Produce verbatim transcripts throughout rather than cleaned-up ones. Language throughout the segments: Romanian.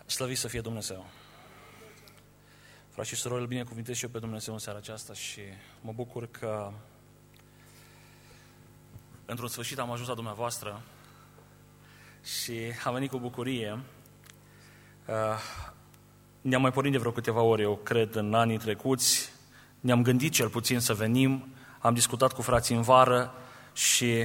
Slăvit să fie Dumnezeu! Frați și surori, îl binecuvintez și eu pe Dumnezeu în seara aceasta și mă bucur că într-un sfârșit am ajuns la dumneavoastră și am venit cu bucurie. Ne-am mai pornit de vreo câteva ore, eu cred, în anii trecuți. Ne-am gândit cel puțin să venim, am discutat cu frații în vară și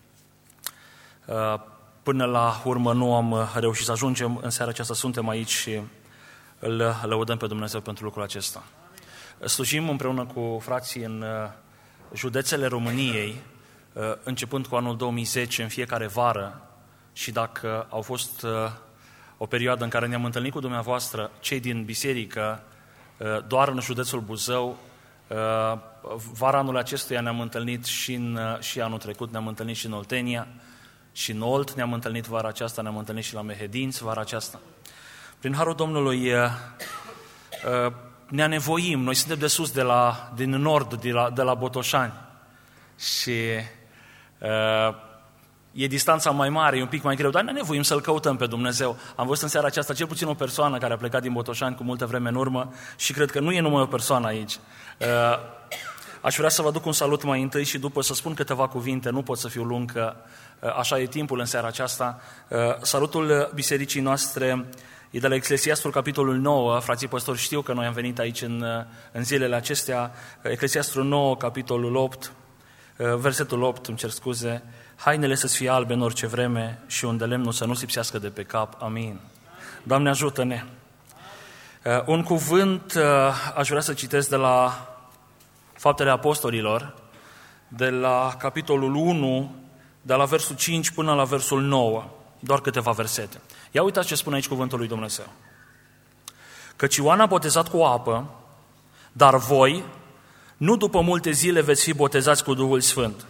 până la urmă nu am reușit să ajungem. În seara aceasta suntem aici și îl lăudăm pe Dumnezeu pentru lucrul acesta. Slujim împreună cu frații în județele României, începând cu anul două mii zece, în fiecare vară, și dacă au fost o perioadă în care ne-am întâlnit cu dumneavoastră, cei din biserică, doar în județul Buzău, vara anului acestuia ne-am întâlnit și, în, și anul trecut ne-am întâlnit și în Oltenia, și în Olt ne-am întâlnit vara aceasta, ne-am întâlnit și la Mehedinți vara aceasta. Prin harul Domnului ne anevoim, noi suntem de sus, de la, din nord, de la, de la Botoșani și e distanța mai mare, e un pic mai greu, dar ne anevoim să-L căutăm pe Dumnezeu. Am văzut în seara aceasta cel puțin o persoană care a plecat din Botoșani cu multă vreme în urmă și cred că nu e numai o persoană aici. Aș vrea să vă duc un salut mai întâi și după să spun câteva cuvinte, nu pot să fiu lung, că așa e timpul în seara aceasta. Salutul bisericii noastre e de la Eclesiastul, capitolul nouă. Frații păstori știu că noi am venit aici în, în zilele acestea. Eclesiastul nouă, capitolul opt, versetul opt, îmi cer scuze. Hainele să-ți fie albe în orice vreme și unde lemnul să nu se lipsească de pe cap. Amin. Doamne, ajută-ne! Un cuvânt aș vrea să citesc de la Faptele Apostolilor, de la capitolul unu, de la versul cinci până la versul nouă, doar câteva versete. Ia uitați ce spune aici cuvântul lui Dumnezeu. Căci Ioan a botezat cu apă, dar voi, nu după multe zile, veți fi botezați cu Duhul Sfânt.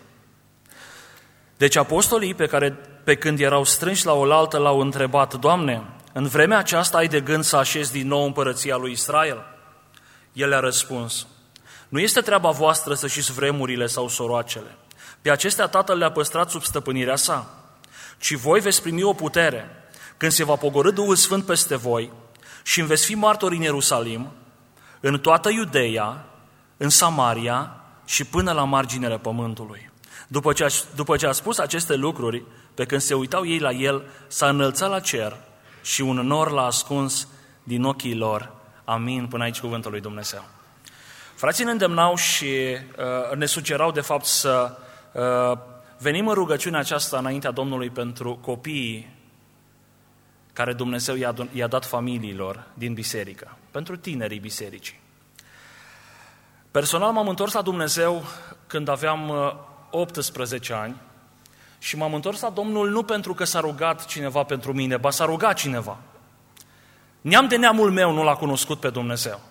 Deci apostolii, pe care pe când erau strânși la oaltă, l-au întrebat: Doamne, în vremea aceasta ai de gând să așezi din nou împărăția lui Israel? El le-a răspuns: nu este treaba voastră să știți vremurile sau soroacele. Pe acestea Tatăl le-a păstrat sub stăpânirea sa. Ci voi veți primi o putere când se va pogorî Duhul Sfânt peste voi și îmi veți fi martori în Ierusalim, în toată Iudeea, în Samaria și până la marginile pământului. După ce, a, după ce a spus aceste lucruri, pe când se uitau ei la el, s-a înălțat la cer și un nor l-a ascuns din ochii lor. Amin. Până aici cuvântul lui Dumnezeu. Frații ne îndemnau și uh, ne sugerau de fapt să uh, venim în rugăciunea aceasta înaintea Domnului pentru copiii care Dumnezeu i-a, i-a dat familiilor din biserică, pentru tinerii bisericii. Personal m-am întors la Dumnezeu când aveam uh, optsprezece ani și m-am întors la Domnul nu pentru că s-a rugat cineva pentru mine, ba s-a rugat cineva. Neam de neamul meu nu l-a cunoscut pe Dumnezeu.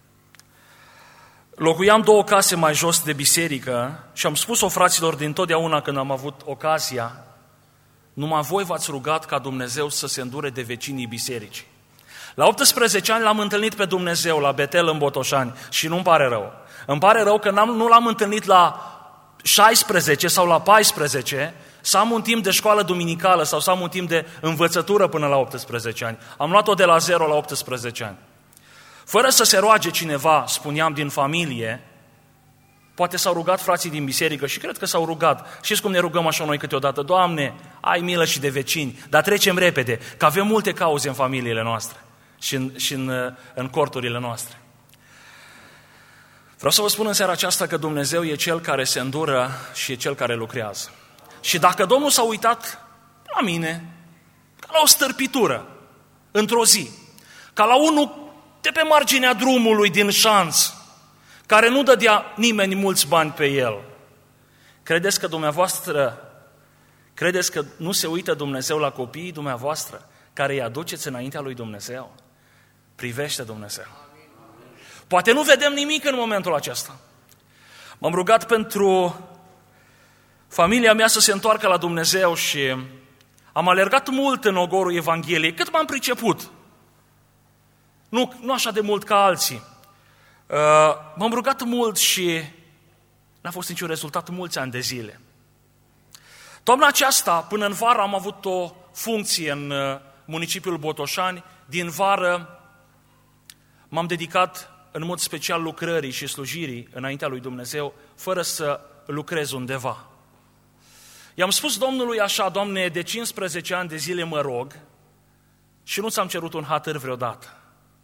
Locuiam două case mai jos de biserică și am spus-o fraților dintotdeauna când am avut ocazia: numai voi v-ați rugat ca Dumnezeu să se îndure de vecinii bisericii. La optsprezece ani l-am întâlnit pe Dumnezeu la Betel în Botoșani și nu-mi pare rău. Îmi pare rău că n-am, nu l-am întâlnit la șaisprezece sau la paisprezece, să am un timp de școală duminicală sau să am un timp de învățătură până la optsprezece ani. Am luat-o de la zero la optsprezece ani. Fără să se roage cineva, spuneam, din familie, poate s-au rugat frații din biserică și cred că s-au rugat. Știți cum ne rugăm așa noi câteodată? Doamne, ai milă și de vecini, dar trecem repede, că avem multe cauze în familiile noastre și în, și în, în corturile noastre. Vreau să vă spun în seara aceasta că Dumnezeu e Cel care se îndură și e Cel care lucrează. Și dacă Domnul s-a uitat la mine, ca la o stârpitură, într-o zi, ca la unul de pe marginea drumului din șanț, care nu dădea nimeni mulți bani pe el, credeți că dumneavoastră, credeți că nu se uită Dumnezeu la copiii dumneavoastră care îi aduceți înaintea lui Dumnezeu? Privește Dumnezeu. Poate nu vedem nimic în momentul acesta. M-am rugat pentru familia mea să se întoarcă la Dumnezeu și am alergat mult în ogorul Evangheliei, cât m-am priceput. Nu, nu așa de mult ca alții. Uh, m-am rugat mult și n-a fost niciun rezultat mulți ani de zile. Toamna aceasta, până în vară, am avut o funcție în municipiul Botoșani. Din vară m-am dedicat în mod special lucrării și slujirii înaintea lui Dumnezeu, fără să lucrez undeva. I-am spus Domnului așa: Doamne, de cincisprezece ani de zile mă rog și nu ți-am cerut un hatâr vreodată.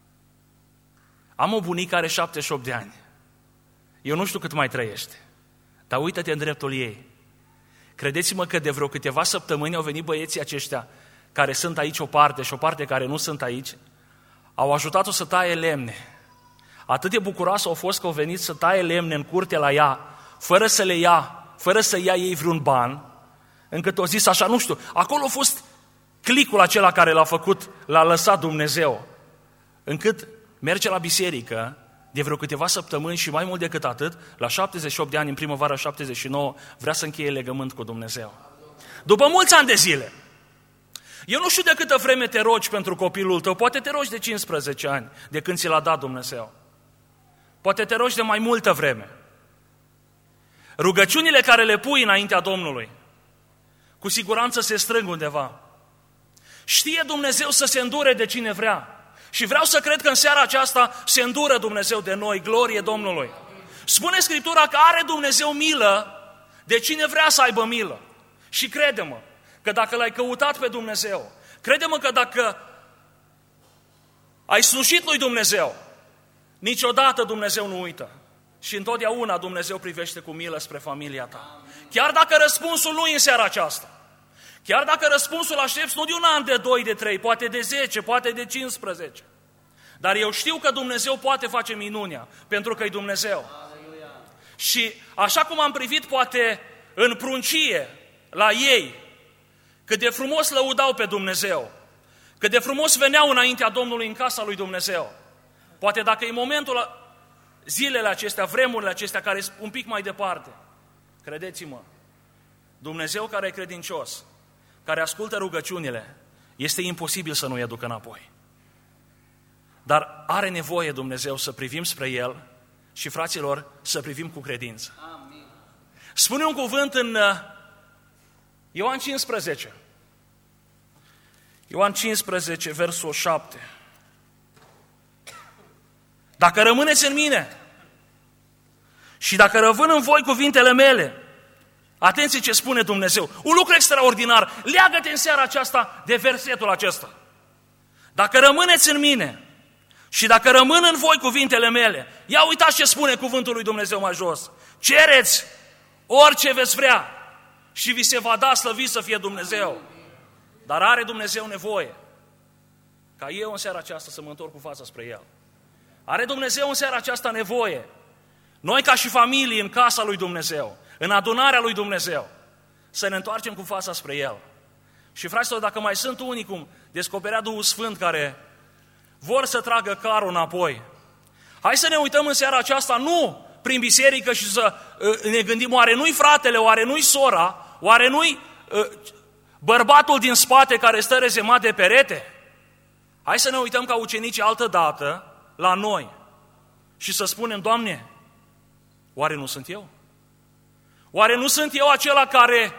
Am o bunică care are șaptezeci și opt de ani. Eu nu știu cât mai trăiește, dar uită-te în dreptul ei. Credeți-mă că de vreo câteva săptămâni au venit băieții aceștia care sunt aici o parte și o parte care nu sunt aici, au ajutat-o să taie lemne. Atât de bucuroasă au fost că au venit să taie lemne în curte la ea, fără să le ia, fără să ia ei vreun ban, încât au zis așa, nu știu, acolo a fost clicul acela care l-a făcut, l-a lăsat Dumnezeu, încât merge la biserică de vreo câteva săptămâni și mai mult decât atât, la șaptezeci și opt de ani, în primăvara șaptezeci și nouă, vrea să încheie legământ cu Dumnezeu. După mulți ani de zile. Eu nu știu de câtă vreme te rogi pentru copilul tău, poate te rogi de cincisprezece ani, de când ți l-a dat Dumnezeu. Poate te rogi de mai multă vreme. Rugăciunile care le pui înaintea Domnului, cu siguranță se strâng undeva. Știe Dumnezeu să se îndure de cine vrea. Și vreau să cred că în seara aceasta se îndură Dumnezeu de noi, glorie Domnului. Spune Scriptura că are Dumnezeu milă de cine vrea să aibă milă. Și crede-mă că dacă l-ai căutat pe Dumnezeu, crede-mă că dacă ai slujit lui Dumnezeu, niciodată Dumnezeu nu uită. Și întotdeauna Dumnezeu privește cu milă spre familia ta. Chiar dacă răspunsul nu e în seara aceasta, chiar dacă răspunsul aștepți nu de un an, de doi, de trei, poate de zece, poate de cincisprezece. Dar eu știu că Dumnezeu poate face minunea, pentru că e Dumnezeu. Aleluia. Și așa cum am privit poate în pruncie la ei, cât de frumos lăudau pe Dumnezeu, cât de frumos veneau înaintea Domnului în casa lui Dumnezeu. Poate dacă e momentul, zilele acestea, vremurile acestea care sunt un pic mai departe, credeți-mă, Dumnezeu care e credincios, care ascultă rugăciunile, este imposibil să nu-i aducă înapoi. Dar are nevoie Dumnezeu să privim spre El și, fraților, să privim cu credință. Amin. Spune un cuvânt în Ioan cincisprezece. Ioan cincisprezece, versul șapte. Dacă rămâneți în mine și dacă rămân în voi cuvintele mele, atenție ce spune Dumnezeu, un lucru extraordinar, leagă-te în seara aceasta de versetul acesta. Dacă rămâneți în mine și dacă rămân în voi cuvintele mele, ia uitați ce spune cuvântul lui Dumnezeu mai jos, cereți orice veți vrea și vi se va da, slăvit să fie Dumnezeu. Dar are Dumnezeu nevoie ca eu în seara aceasta să mă întorc cu fața spre El. Are Dumnezeu în seara aceasta nevoie, noi ca și familie în casa lui Dumnezeu, în adunarea lui Dumnezeu, să ne întoarcem cu fața spre El. Și fraților, dacă mai sunt unii cum descoperea Duhul Sfânt care vor să tragă carul înapoi, hai să ne uităm în seara aceasta nu prin biserică și să uh, ne gândim, oare nu-i fratele, oare nu-i sora, oare nu-i uh, bărbatul din spate care stă rezemat de perete? Hai să ne uităm ca ucenicii altă dată la noi și să spunem, Doamne, oare nu sunt eu? Oare nu sunt eu acela care,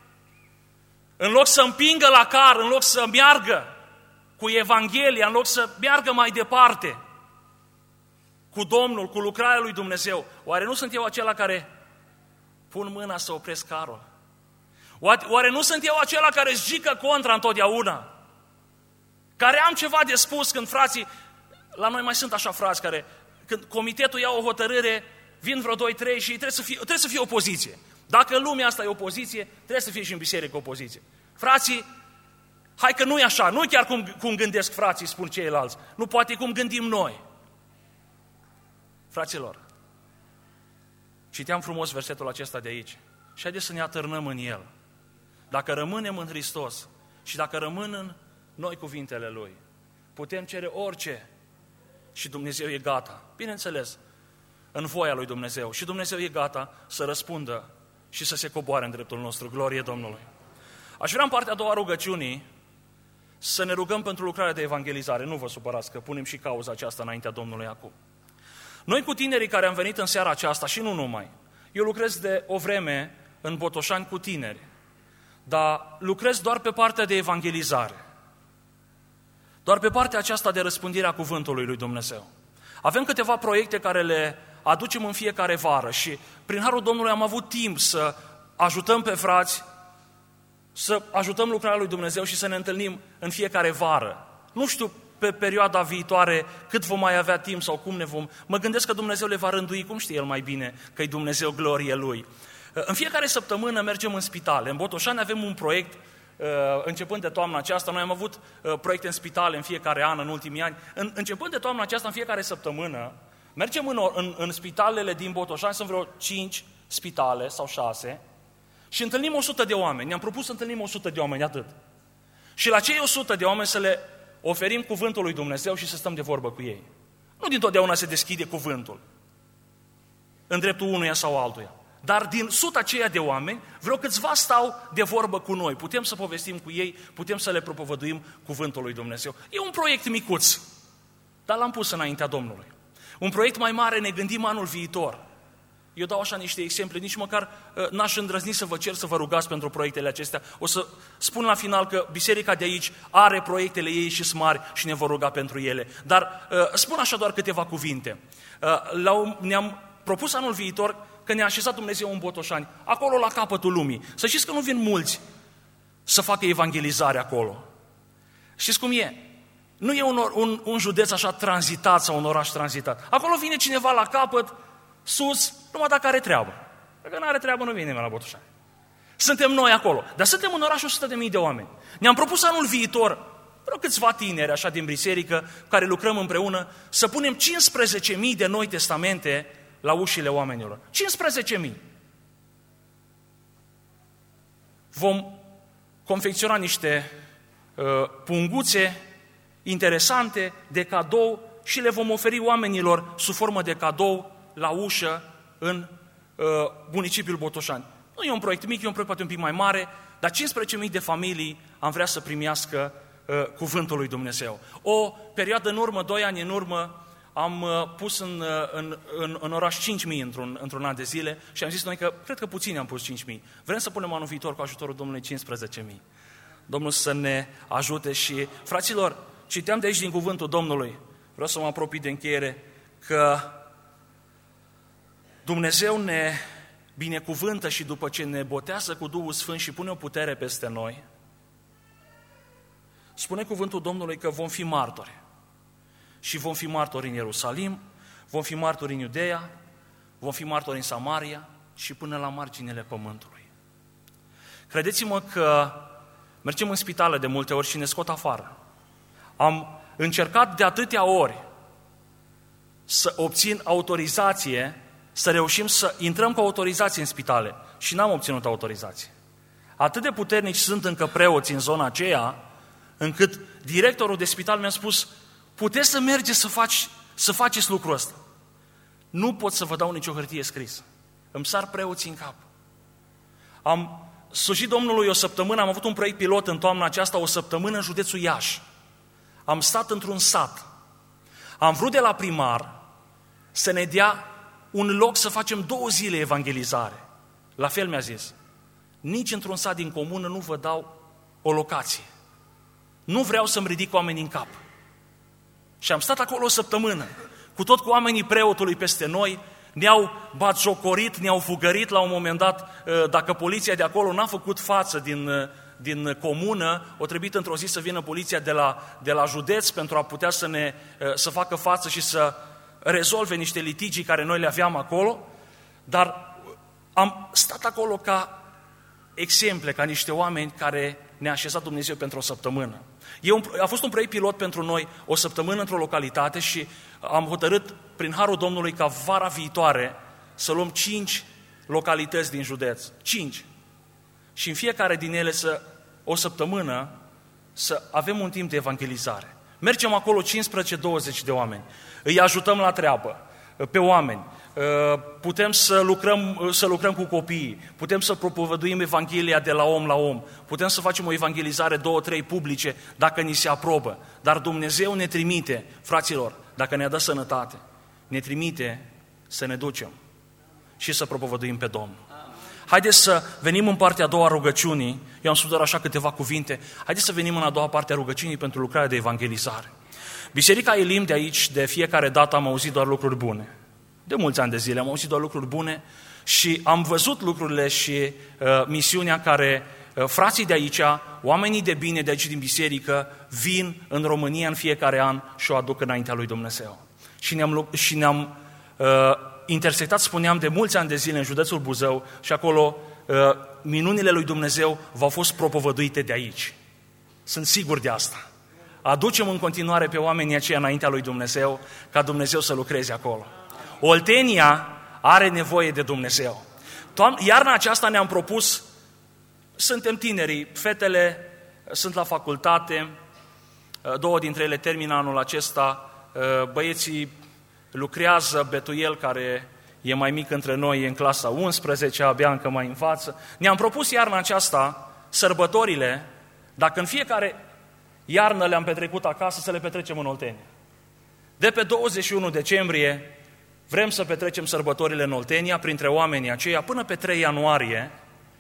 în loc să împingă la car, în loc să meargă cu Evanghelia, în loc să meargă mai departe cu Domnul, cu lucrarea lui Dumnezeu, oare nu sunt eu acela care pun mâna să opresc carul? Oare nu sunt eu acela care zică contra întotdeauna? Care am ceva de spus când frații, la noi mai sunt așa frați care, când comitetul ia o hotărâre, vin vreo doi, trei și trebuie să fie, trebuie să fie opoziție. Dacă în lumea asta e opoziție, trebuie să fie și în biserică opoziție. Frații, hai că nu e așa, nu e chiar cum, cum gândesc frații, spun ceilalți. Nu poate cum gândim noi. Fraților, citeam frumos versetul acesta de aici și haideți să ne atârnăm în el. Dacă rămânem în Hristos și dacă rămân în noi cuvintele Lui, putem cere orice și Dumnezeu e gata. Bineînțeles, în voia lui Dumnezeu. Și Dumnezeu e gata să răspundă și să se coboare în dreptul nostru. Glorie Domnului! Aș vrea în partea a doua rugăciunii să ne rugăm pentru lucrarea de evangelizare. Nu vă supărați că punem și cauza aceasta înaintea Domnului acum. Noi cu tinerii care am venit în seara aceasta și nu numai, eu lucrez de o vreme în Botoșani cu tineri, dar lucrez doar pe partea de evangelizare. doar pe partea aceasta de răspândire a cuvântului lui Dumnezeu. Avem câteva proiecte care le aducem în fiecare vară și prin harul Domnului am avut timp să ajutăm pe frați, să ajutăm lucrarea lui Dumnezeu și să ne întâlnim în fiecare vară. Nu știu pe perioada viitoare cât vom mai avea timp sau cum ne vom... Mă gândesc că Dumnezeu le va rândui, cum știe El mai bine, că e Dumnezeu glorie Lui. În fiecare săptămână mergem în spitale. În Botoșani avem un proiect, începând de toamna aceasta, noi am avut proiecte în spitale în fiecare an, în ultimii ani. Începând de toamna aceasta, în fiecare săptămână, mergem în, în, în spitalele din Botoșani, sunt vreo cinci spitale sau șase, și întâlnim o sută de oameni. Ne-am propus să întâlnim o sută de oameni, atât. Și la cei o sută de oameni să le oferim cuvântul lui Dumnezeu și să stăm de vorbă cu ei. Nu dintotdeauna se deschide cuvântul în dreptul unuia sau altuia. Dar din suta aceea de oameni, vreo câțiva stau de vorbă cu noi. Putem să povestim cu ei, putem să le propovăduim cuvântul lui Dumnezeu. E un proiect micuț, dar l-am pus înaintea Domnului. Un proiect mai mare ne gândim anul viitor. Eu dau așa niște exemple, nici măcar uh, n-aș îndrăzni să vă cer să vă rugați pentru proiectele acestea. O să spun la final că biserica de aici are proiectele ei și sunt mari și ne vor ruga pentru ele. Dar uh, spun așa doar câteva cuvinte. Uh, la un, ne-am propus anul viitor că ne-a așezat Dumnezeu în Botoșani, acolo la capătul lumii. Să știți că nu vin mulți să facă evangelizare acolo. Știți cum e? Nu e un, un, un județ așa tranzitat sau un oraș tranzitat. Acolo vine cineva la capăt, sus, numai dacă are treabă. Dacă nu are treabă, nu vine la Botoșani. Suntem noi acolo. Dar suntem în oraș o sută de mii de oameni. Ne-am propus anul viitor, vreo câțiva tineri așa din biserică, care lucrăm împreună, să punem cincisprezece mii de noi testamente la ușile oamenilor. cincisprezece mii. Vom confecționa niște uh, punguțe interesante de cadou și le vom oferi oamenilor sub formă de cadou la ușă în uh, municipiul Botoșani. Nu e un proiect mic, e un proiect poate un pic mai mare, dar cincisprezece mii de familii am vrea să primească uh, cuvântul lui Dumnezeu. O perioadă în urmă, doi ani în urmă, am uh, pus în, uh, în, în, în oraș cinci mii într-un, într-un an de zile și am zis noi că cred că puțini am pus cinci mii. Vrem să punem anul viitor cu ajutorul Domnului cincisprezece mii. Domnul să ne ajute și, fraților, citeam de aici din cuvântul Domnului, vreau să mă apropii de încheiere, că Dumnezeu ne binecuvântă și după ce ne botează cu Duhul Sfânt și pune o putere peste noi, spune cuvântul Domnului că vom fi martori. Și vom fi martori în Ierusalim, vom fi martori în Iudeea, vom fi martori în Samaria și până la marginile pământului. Credeți-mă că mergem în spitale de multe ori și ne scot afară. Am încercat de atâtea ori să obțin autorizație, să reușim să intrăm cu autorizație în spitale și n-am obținut autorizație. Atât de puternici sunt încă preoți în zona aceea, încât directorul de spital mi-a spus: puteți să mergeți să, faci, să faceți lucrul ăsta. Nu pot să vă dau nicio hârtie scrisă. Îmi sar preoții în cap. Am slujit Domnului o săptămână, am avut un proiect pilot în toamna aceasta, o săptămână în județul Iași. Am stat într-un sat. Am vrut de la primar să ne dea un loc să facem două zile evangelizare. La fel mi-a zis: nici într-un sat din comună nu vă dau o locație. Nu vreau să-mi ridic oamenii în cap. Și am stat acolo o săptămână, cu tot cu oamenii preotului peste noi, ne-au batjocorit, ne-au fugărit la un moment dat. Dacă poliția de acolo n-a făcut față din, din comună, o trebuit într-o zi să vină poliția de la, de la județ pentru a putea să, ne, să facă față și să rezolve niște litigii care noi le aveam acolo. Dar am stat acolo ca exemple, ca niște oameni care ne-a așezat Dumnezeu pentru o săptămână. E un, a fost un proiect pilot pentru noi, o săptămână într-o localitate și am hotărât prin harul Domnului ca vara viitoare să luăm cinci localități din județ. Cinci. Și în fiecare din ele să, o săptămână, să avem un timp de evangelizare. Mergem acolo cincisprezece douăzeci de oameni. Îi ajutăm la treabă, pe oameni. Putem să lucrăm, să lucrăm cu copiii, putem să propovăduim Evanghelia de la om la om, putem să facem o evangelizare, două, trei publice, dacă ni se aprobă. Dar Dumnezeu ne trimite, fraților, dacă ne-a dat sănătate, ne trimite să ne ducem și să propovăduim pe Domnul. haideți să venim în partea a doua a rugăciunii. Eu am spus doar așa câteva cuvinte. Haideți să venim în a doua parte a rugăciunii pentru lucrarea de evangelizare. Biserica Elim de aici, de fiecare dată am auzit doar lucruri bune. De mulți ani de zile am auzit doar lucruri bune și am văzut lucrurile și uh, misiunea care uh, frații de aici, oamenii de bine de aici din biserică, vin în România în fiecare an și o aduc înaintea lui Dumnezeu. Și ne-am, și ne-am uh, intersectat, spuneam, de mulți ani de zile în județul Buzău și acolo uh, minunile lui Dumnezeu v-au fost propovăduite de aici. Sunt sigur de asta. Aducem în continuare pe oamenii aceia înaintea lui Dumnezeu, ca Dumnezeu să lucreze acolo. Oltenia are nevoie de Dumnezeu. Iarna aceasta ne-am propus, suntem tinerii, fetele sunt la facultate, două dintre ele termină anul acesta, băieții lucrează, Betuiel, care e mai mic între noi, e în clasa unsprezecea, abia încă mai învață. Ne-am propus iarna aceasta, sărbătorile, dacă în fiecare iarnă le-am petrecut acasă, să le petrecem în Oltenia. De pe douăzeci și unu decembrie vrem să petrecem sărbătorile în Oltenia printre oamenii aceia până pe trei ianuarie,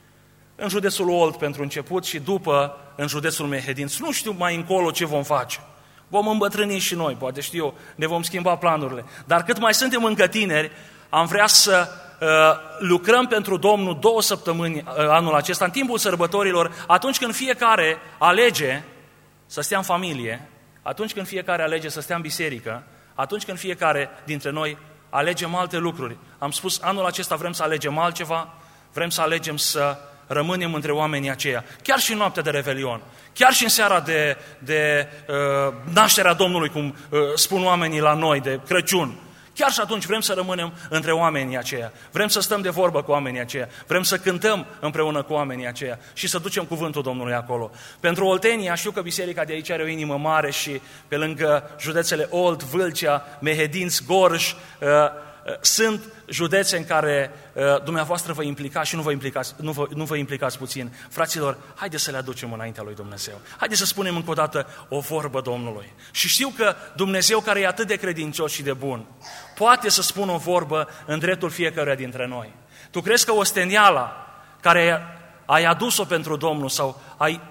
în județul Olt pentru început și după în județul Mehedinți. Nu știu mai încolo ce vom face. Vom îmbătrâni și noi, poate știu eu, ne vom schimba planurile. Dar cât mai suntem încă tineri, am vrea să uh, lucrăm pentru Domnul două săptămâni uh, anul acesta, în timpul sărbătorilor, atunci când fiecare alege să stea în familie, atunci când fiecare alege să stea în biserică, atunci când fiecare dintre noi alegem alte lucruri. Am spus, anul acesta vrem să alegem altceva, vrem să alegem să rămânem între oamenii aceia, chiar și în noaptea de Revelion, chiar și în seara de, de uh, nașterea Domnului, cum uh, spun oamenii la noi, de Crăciun. Chiar și atunci vrem să rămânem între oamenii aceia, vrem să stăm de vorbă cu oamenii aceia, vrem să cântăm împreună cu oamenii aceia și să ducem cuvântul Domnului acolo. Pentru Oltenia, știu că biserica de aici are o inimă mare și pe lângă județele Olt, Vâlcea, Mehedinți, Gorj, uh, sunt județe în care uh, dumneavoastră vă implicați și nu vă implicați, nu vă, nu vă implicați puțin. Fraților, haideți să le aducem înaintea lui Dumnezeu. Haideți să spunem încă o dată o vorbă Domnului. Și știu că Dumnezeu, care e atât de credincios și de bun, poate să spună o vorbă în dreptul fiecăruia dintre noi. Tu crezi că osteniala care ai adus-o pentru Domnul sau ai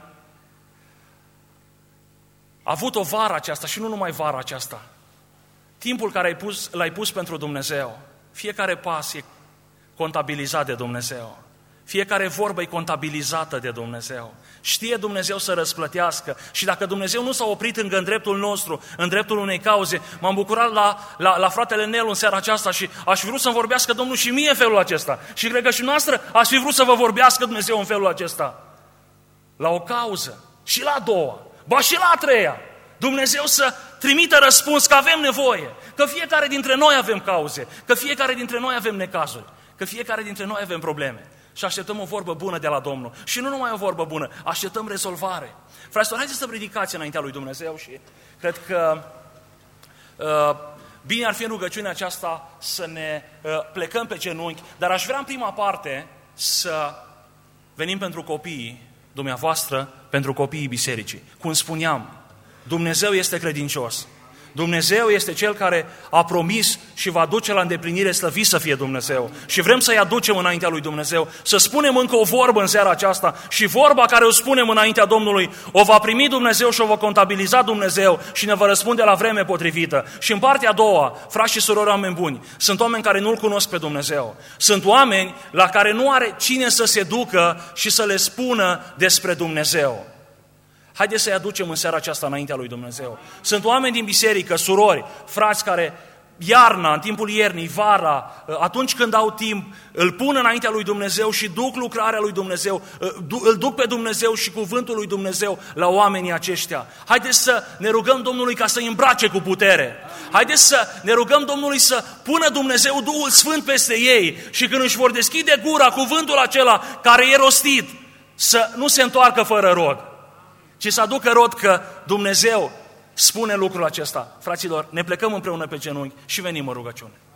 avut o vară aceasta și nu numai vara aceasta, timpul care ai pus, l-ai pus pentru Dumnezeu, fiecare pas e contabilizat de Dumnezeu. Fiecare vorbă e contabilizată de Dumnezeu. Știe Dumnezeu să răsplătească și dacă Dumnezeu nu s-a oprit încă în dreptul nostru, în dreptul unei cauze, m-am bucurat la, la, la fratele Nelu în seara aceasta și aș fi vrut să-mi vorbească Domnul și mie în felul acesta. Și cred că și noastră aș fi vrut să vă vorbească Dumnezeu în felul acesta. La o cauză și la a doua, ba și la a treia. Dumnezeu să trimită răspuns că avem nevoie, că fiecare dintre noi avem cauze, că fiecare dintre noi avem necazuri, că fiecare dintre noi avem probleme. Și așteptăm o vorbă bună de la Domnul. Și nu numai o vorbă bună, așteptăm rezolvare. Fraților, haideți să ridicați înaintea lui Dumnezeu și cred că uh, bine ar fi în rugăciunea aceasta să ne uh, plecăm pe genunchi, dar aș vrea în prima parte să venim pentru copiii dumneavoastră, pentru copiii bisericii. Cum spuneam, Dumnezeu este credincios. Dumnezeu este Cel care a promis și va duce la îndeplinire, slăvit să fie Dumnezeu. Și vrem să-i aducem înaintea lui Dumnezeu, să spunem încă o vorbă în seara aceasta și vorba care o spunem înaintea Domnului o va primi Dumnezeu și o va contabiliza Dumnezeu și ne va răspunde la vreme potrivită. Și în partea a doua, frați și surori, oameni buni, sunt oameni care nu-L cunosc pe Dumnezeu. Sunt oameni la care nu are cine să se ducă și să le spună despre Dumnezeu. Haideți să-i aducem în seara aceasta înaintea lui Dumnezeu. Sunt oameni din biserică, surori, frați care iarna, în timpul iernii, vara, atunci când au timp, îl pun înaintea lui Dumnezeu și duc lucrarea lui Dumnezeu, îl duc pe Dumnezeu și cuvântul lui Dumnezeu la oamenii aceștia. Haideți să ne rugăm Domnului ca să-i îmbrace cu putere. Haideți să ne rugăm Domnului să pună Dumnezeu Duhul Sfânt peste ei și când își vor deschide gura, cuvântul acela care e rostit, să nu se întoarcă fără rod, ci să aducă rod că Dumnezeu spune lucrul acesta. Fraților, ne plecăm împreună pe genunchi și venim în rugăciune.